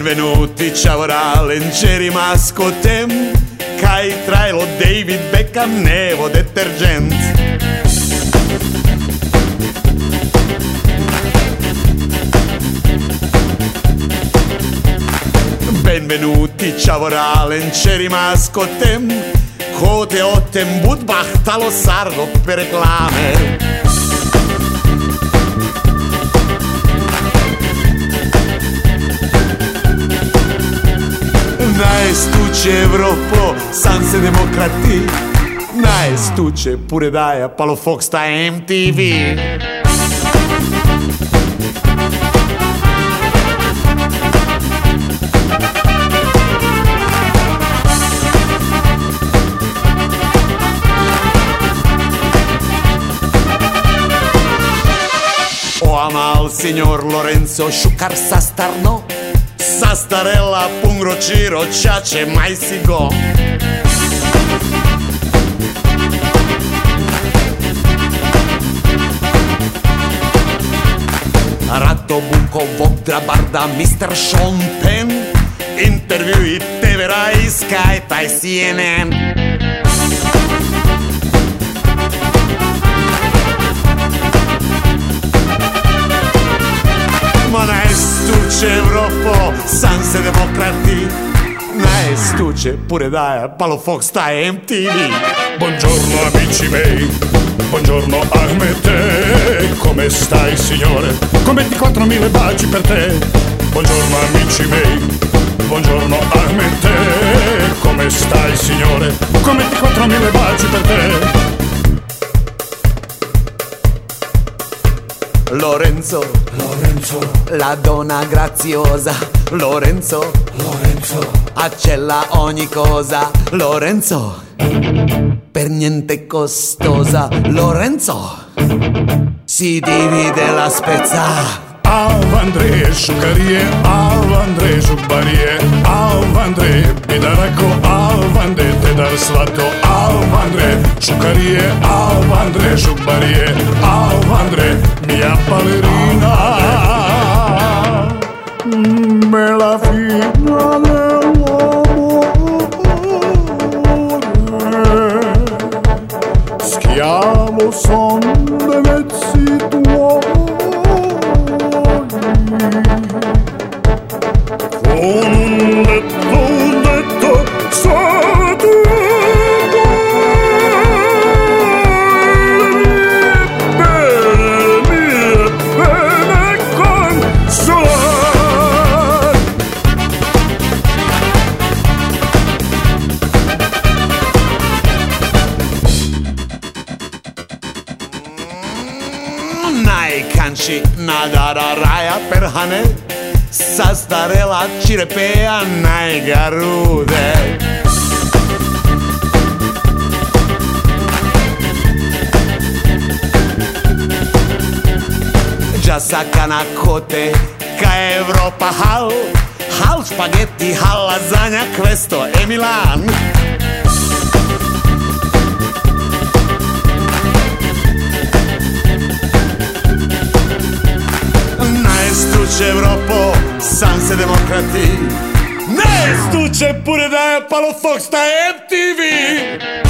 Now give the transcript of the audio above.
Benvenuti, ciao Leggeri mascotem, Kai trailo David Beckham Nevo detergent. Benvenuti, ciao Leggeri mascotem, Cote otem budbach talo sargo per reclame. Naestuće Evropo, sam se demokrati, naestuće pure daja palo Fox ta MTV. O amal signor Lorenzo Šukar sastarno, Sastarella, pungro, ciro, ciace, mai si go. Ratto Buko, Vodra, Barda, Mr. Sean Penn, intervju i TV Rai, Sky, taj CNN. Ma naestuće Evropo, sam se demokrati, naestuće pure daja palo Fox ta MTV. Buongiorno amici miei, buongiorno Ahmete, come stai signore? Come 24.000 baci per te. Buongiorno amici miei, buongiorno Ahmete, come stai signore? Come 24.000 baci per te. Lorenzo, la donna graziosa, Lorenzo, accella ogni cosa, Lorenzo, per niente costosa, Lorenzo, si divide la spezza. Avandre, Šukarije, Avandre, Žubarije, Avandre, Bidarako, Avandre, Tedar Svato, Avandre, Šukarije, Avandre, Žubarije, Avandre, mia ballerina, me la figlia dell'amore, schiavo son de mezzi tuoi. Con un detto, solo tu bene consolare. Najkanci nadara raja per hane, Sastarella cirepea najgarude. Già saccana cote, ca Europa hal, hal spaghetti, hal lasagna, questo è Milan. Naestuće Evropo, sam se demokrati, naestuće pure daja palo Fox ta MTV.